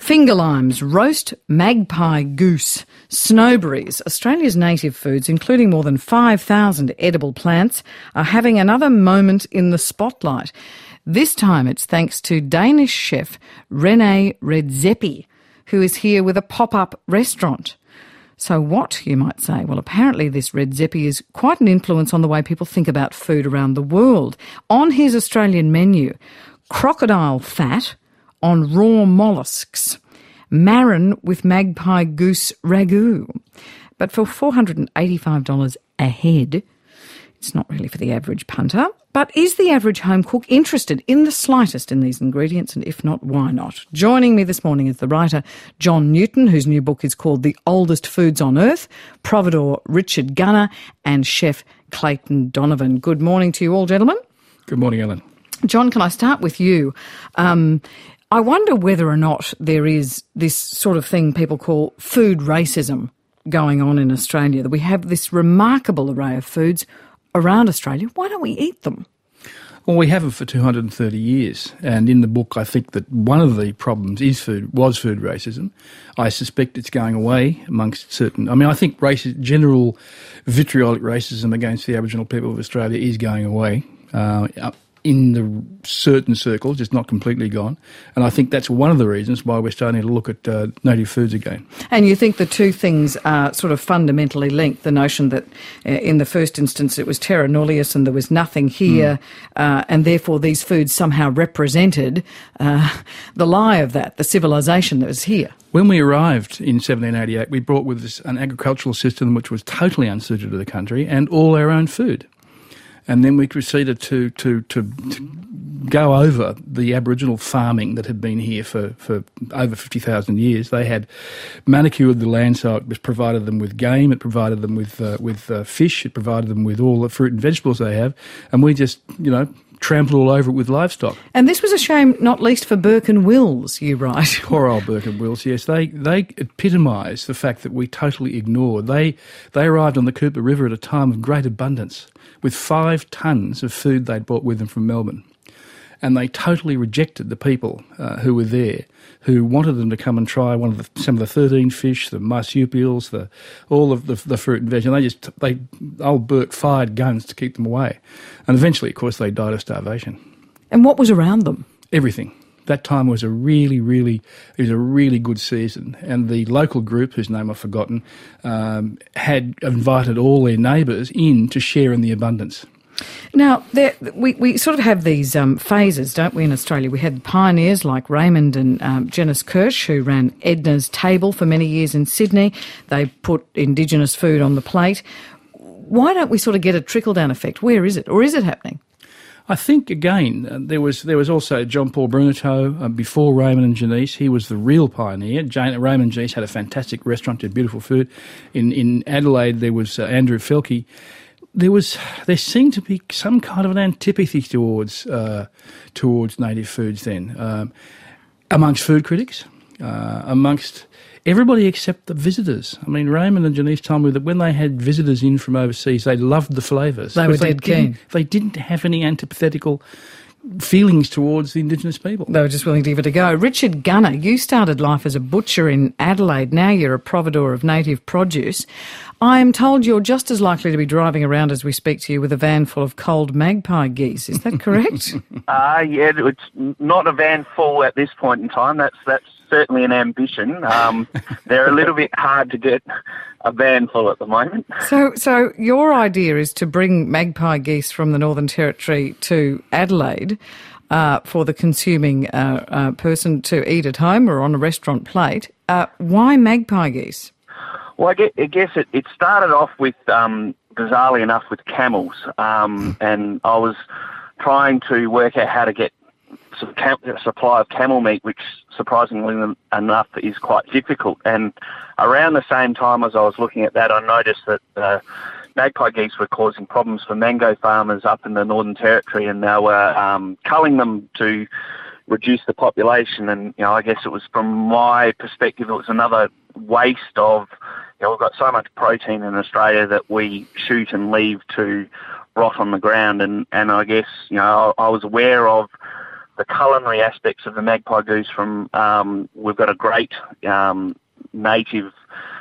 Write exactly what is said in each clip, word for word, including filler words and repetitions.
Finger limes, roast magpie goose, snowberries, Australia's native foods, including more than five thousand edible plants, are having another moment in the spotlight. This time it's thanks to Danish chef René Redzepi, who is here with a pop-up restaurant. So what, you might say? Well, apparently this Redzepi is quite an influence on the way people think about food around the world. On his Australian menu, crocodile fat on raw molluscs, marron with magpie goose ragu. But for four hundred eighty-five dollars a head, it's not really for the average punter. But is the average home cook interested in the slightest in these ingredients? And if not, why not? Joining me this morning is the writer John Newton, whose new book is called The Oldest Foods on Earth, providor Richard Gunner, and chef Clayton Donovan. Good morning to you all, gentlemen. Good morning, Ellen. John, can I start with you? Um, I wonder whether or not there is this sort of thing people call food racism going on in Australia, that we have this remarkable array of foods around Australia. Why don't we eat them? Well, we haven't for two hundred thirty years, and in the book I think that one of the problems is food was food racism. I suspect it's going away amongst certain... I mean, I think raci- general vitriolic racism against the Aboriginal people of Australia is going away. Uh, in the certain circles, it's not completely gone. And I think that's one of the reasons why we're starting to look at uh, native foods again. And you think the two things are sort of fundamentally linked, the notion that uh, in the first instance it was terra nullius and there was nothing here, mm. uh, and therefore these foods somehow represented uh, the lie of that, the civilisation that was here. When we arrived in seventeen eighty-eight, we brought with us an agricultural system which was totally unsuited to the country and all our own food. And then we proceeded to, to, to, to go over the Aboriginal farming that had been here for, for over fifty thousand years. They had manicured the land so it provided them with game, it provided them with uh, with uh, fish, it provided them with all the fruit and vegetables they have, and we just, you know, trampled all over it with livestock. And this was a shame, not least for Burke and Wills, you write. Poor old Burke and Wills, yes. They they epitomise the fact that we totally ignored. They, they arrived on the Cooper River at a time of great abundance, with five tonnes of food they'd brought with them from Melbourne. And they totally rejected the people uh, who were there, who wanted them to come and try one of the, some of the thirteen fish, the marsupials, the all of the, the fruit and veg. And they just, they, old Burke fired guns to keep them away. And eventually, of course, they died of starvation. And what was around them? Everything. That time was a really, really, it was a really good season. And the local group, whose name I've forgotten, um, had invited all their neighbours in to share in the abundance. Now, there, we, we sort of have these um, phases, don't we, in Australia? We had pioneers like Raymond and um, Janice Kirsch, who ran Edna's Table for many years in Sydney. They put Indigenous food on the plate. Why don't we sort of get a trickle-down effect? Where is it? Or is it happening? I think, again, uh, there was there was also John Paul Bruneteau uh, before Raymond and Janice. He was the real pioneer. Jane, Raymond and Janice had a fantastic restaurant, did beautiful food. In in Adelaide, there was uh, Andrew Felke. There was there seemed to be some kind of an antipathy towards uh, towards native foods then, um, amongst food critics, uh, amongst everybody except the visitors. I mean, Raymond and Janice told me that when they had visitors in from overseas, they loved the flavours. They were dead keen. They didn't have any antithetical feelings towards the Indigenous people. They were just willing to give it a go. Richard Gunner, you started life as a butcher in Adelaide. Now you're a providor of native produce. I am told you're just as likely to be driving around as we speak to you with a van full of cold magpie geese. Is that correct? uh, yeah, it's not a van full at this point in time. That's that's certainly an ambition. Um, they're a little bit hard to get a van full at the moment. So, so your idea is to bring magpie geese from the Northern Territory to Adelaide uh, for the consuming uh, uh, person to eat at home or on a restaurant plate. Uh, why magpie geese? Well, I guess, I guess it, it started off with, um, bizarrely enough, with camels, um, and I was trying to work out how to get some cam- a supply of camel meat, which surprisingly enough is quite difficult. And around the same time as I was looking at that, I noticed that uh, magpie geese were causing problems for mango farmers up in the Northern Territory, and they were um, culling them to reduce the population. And, you know, I guess it was, from my perspective, it was another waste of, you know, we've got so much protein in Australia that we shoot and leave to rot on the ground. And, and I guess, you know, I, I was aware of the culinary aspects of the Magpie Goose. From um, we've got a great um, native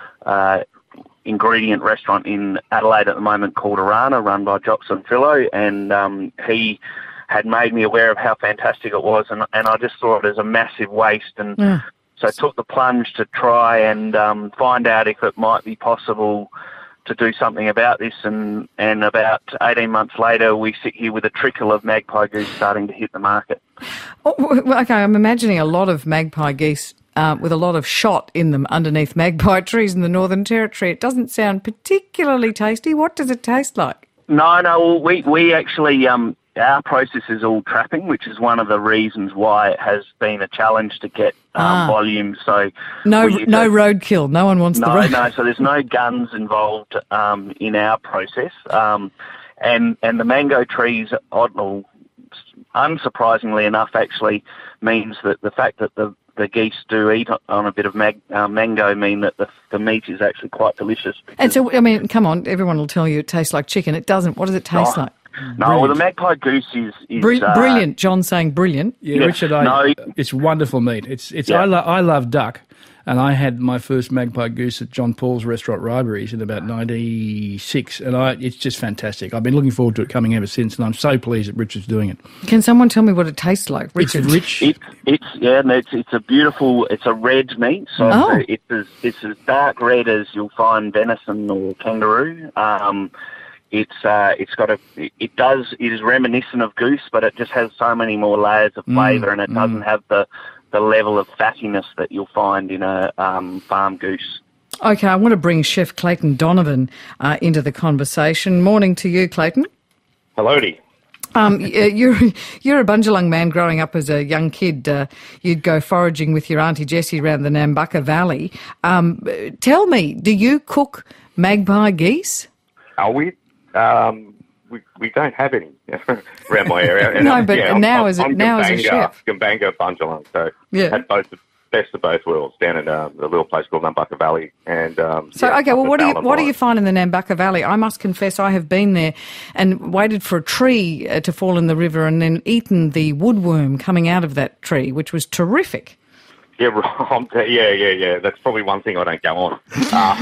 uh, ingredient restaurant in Adelaide at the moment called Arana, run by Jocelyn Fillo, and um, he had made me aware of how fantastic it was, and, and I just saw it as a massive waste, and yeah. so I took the plunge to try and um, find out if it might be possible to do something about this, and, and about eighteen months later we sit here with a trickle of Magpie Goose starting to hit the market. Oh, okay, I'm imagining a lot of Magpie Geese Uh, with a lot of shot in them underneath magpie trees in the Northern Territory. It doesn't sound particularly tasty. What does it taste like? No, no, we, we actually, um, our process is all trapping, which is one of the reasons why it has been a challenge to get um, ah. volume. So No no roadkill. No one wants no, the road. No, so there's no guns involved um, in our process. Um, and, and the mango trees, oddly, unsurprisingly enough, actually means that the fact that the the geese do eat on a bit of mag, uh, mango mean that the, the meat is actually quite delicious. And so, I mean, come on, everyone will tell you it tastes like chicken. It doesn't. What does it taste no, like? No, well, the Magpie Goose is... is Bri- uh, brilliant. John's saying brilliant. Yeah, yeah. Richard, I, no. it's wonderful meat. It's it's. Yeah. I, lo- I love duck, and I had my first Magpie Goose at John Paul's restaurant, Ryberries, in about ninety-six, and I it's just fantastic. I've been looking forward to it coming ever since, and I'm so pleased that Richard's doing it. Can someone tell me what it tastes like, Richard? It's rich. It, it's yeah, no, it's it's a beautiful. It's a red meat, so oh. it's, as, it's as dark red as you'll find venison or kangaroo. Um, It's uh, it's got a it does it is reminiscent of goose, but it just has so many more layers of flavour, mm, and it mm. doesn't have the, the level of fattiness that you'll find in a um, farm goose. Okay, I want to bring Chef Clayton Donovan uh, into the conversation. Morning to you, Clayton. Hello, Dee. Um, you're you're a Bundjalung man. Growing up as a young kid, uh, you'd go foraging with your Auntie Jessie around the Nambucca Valley. Um, tell me, do you cook magpie geese? Are we? Um, we we don't have any around my area. And no, I'm, but yeah, now I'm, as a, I'm now as a chef, Gumbaynggirr Bundjalung, so yeah, had both the best of both worlds down in um, a little place called Nambucca Valley. And um, so yeah, okay, well, what do you what line. do you find in the Nambucca Valley? I must confess, I have been there and waited for a tree uh, to fall in the river, and then eaten the woodworm coming out of that tree, which was terrific. Yeah, right. yeah, yeah, yeah. That's probably one thing I don't go on. Uh,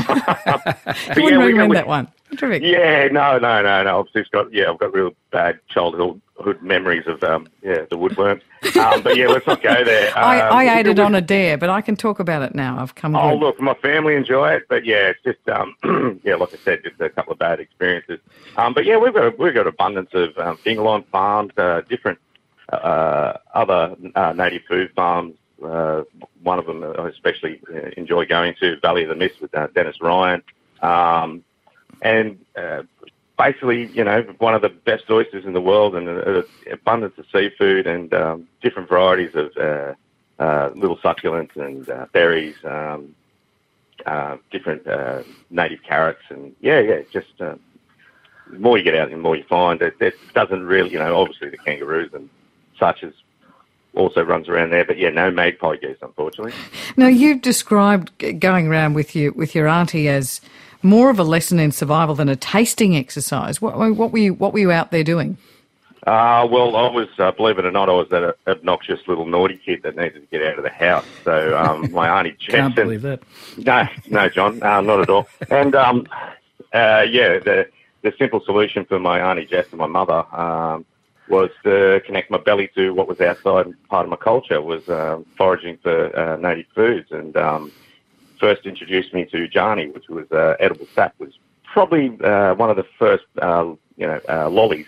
you wouldn't yeah, recommend we, that one. Terrific. Yeah, no, no, no, no. I've just got yeah, I've got real bad childhood memories of um, yeah, the woodworms. Um, but yeah, let's not go there. Um, I, I ate it on a dare, but I can talk about it now. I've come. Oh, good. Look, my family enjoy it, but yeah, it's just um, yeah, like I said, just a couple of bad experiences. Um, but yeah, we've got we've got abundance of um, Dingalon farms, uh, different uh, other uh, native food farms. Uh, one of them I especially uh, enjoy going to, Valley of the Mist with uh, Dennis Ryan. Um, and uh, basically, you know, one of the best oysters in the world, and uh, abundance of seafood and um, different varieties of uh, uh, little succulents and uh, berries, um, uh, different uh, native carrots. And, yeah, yeah, just uh, the more you get out, the more you find. It, it doesn't really, you know, obviously the kangaroos and such as also runs around there, but yeah, no magpie geese, unfortunately. Now, you've described going around with you with your auntie as more of a lesson in survival than a tasting exercise. What, what were you What were you out there doing? Uh, well, I was, uh, believe it or not, I was that obnoxious little naughty kid that needed to get out of the house. So um, my auntie Jess... Can't believe that. No, no, John, uh, not at all. And um, uh, yeah, the the simple solution for my auntie Jess and my mother. Um, was to connect my belly to what was outside part of my culture, was um, foraging for uh, native foods, and um, first introduced me to Jani, which was uh, edible sap, was probably uh, one of the first, uh, you know, uh, lollies.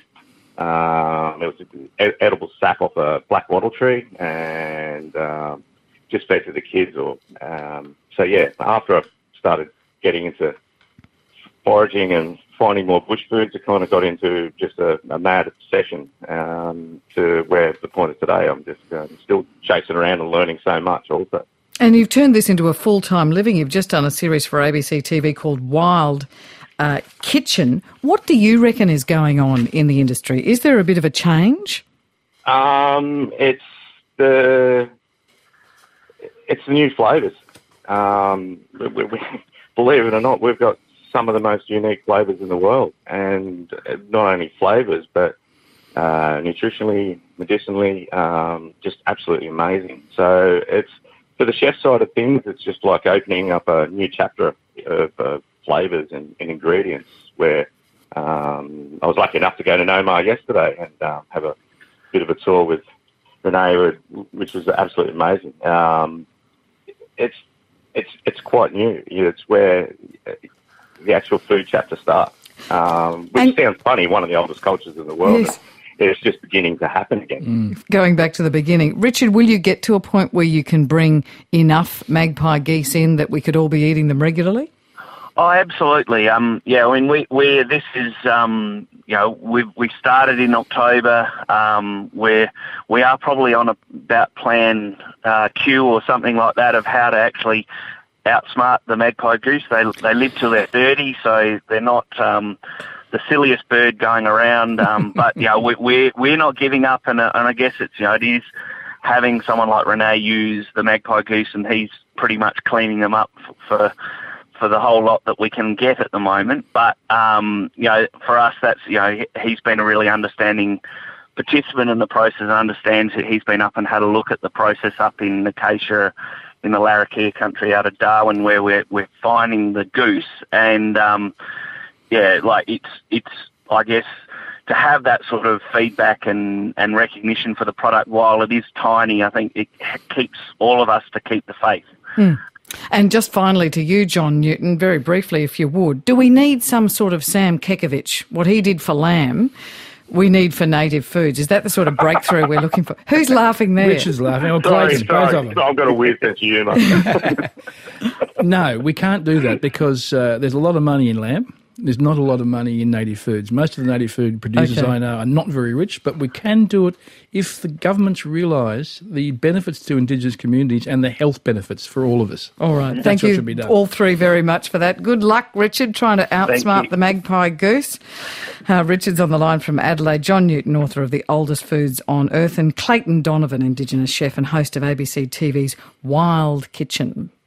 Um, it was ed- edible sap off a black wattle tree, and um, just fed to the kids. Or um, so, yeah, after I started getting into foraging and finding more bush foods, I kind of got into just a, a mad obsession um, to where at the point of today I'm just um, still chasing around and learning so much also. And you've turned this into a full-time living. You've just done a series for A B C T V called Wild uh, Kitchen. What do you reckon is going on in the industry? Is there a bit of a change? Um, it's the it's the new flavours. Um, we, we, believe it or not, we've got some of the most unique flavours in the world, and not only flavours, but uh, nutritionally medicinally, um, just absolutely amazing. So it's, for the chef side of things, it's just like opening up a new chapter of uh, flavours and, and ingredients where um, I was lucky enough to go to Nomar yesterday and um, have a bit of a tour with Renee, which was absolutely amazing. Um, it's it's it's quite new. It's where the actual food chapter starts, um, which and, sounds funny, one of the oldest cultures in the world. Yes. It's just beginning to happen again. Mm. Going back to the beginning. Richard, will you get to a point where you can bring enough magpie geese in that we could all be eating them regularly? Oh, absolutely. Um, yeah, I mean, we, we this is, um, you know, we we started in October. Um, where we are probably on a, about plan uh, Q or something like that of how to actually outsmart the magpie goose. They they live till they're thirty, so they're not um, the silliest bird going around. Um, but you know, we, we're we're not giving up, and uh, and I guess it's, you know, it is having someone like Renee use the magpie goose, and he's pretty much cleaning them up for. for for the whole lot that we can get at the moment. But, um, you know, for us, that's, you know, he's been a really understanding participant in the process and understands that he's been up and had a look at the process up in Acacia, in the Larrakia country out of Darwin, where we're, we're finding the goose. And, um, yeah, like it's, it's, I guess, to have that sort of feedback and, and recognition for the product, while it is tiny, I think it keeps all of us to keep the faith. Mm. And just finally to you, John Newton, very briefly, if you would, do we need some sort of Sam Kekovich, what he did for lamb, we need for native foods? Is that the sort of breakthrough we're looking for? Who's laughing there? Richard's laughing. Oh, sorry, Clayton, sorry. both of them. I've got a weird sense of humour. No, we can't do that because uh, there's a lot of money in lamb. There's not a lot of money in native foods. Most of the native food producers okay. I know are not very rich, but we can do it if the governments realise the benefits to Indigenous communities and the health benefits for all of us. All right. That's Thank what you should be done. all three very much for that. Good luck, Richard, trying to outsmart the magpie goose. Uh, Richard's on the line from Adelaide. John Newton, author of The Oldest Foods on Earth, and Clayton Donovan, Indigenous chef and host of A B C T V's Wild Kitchen.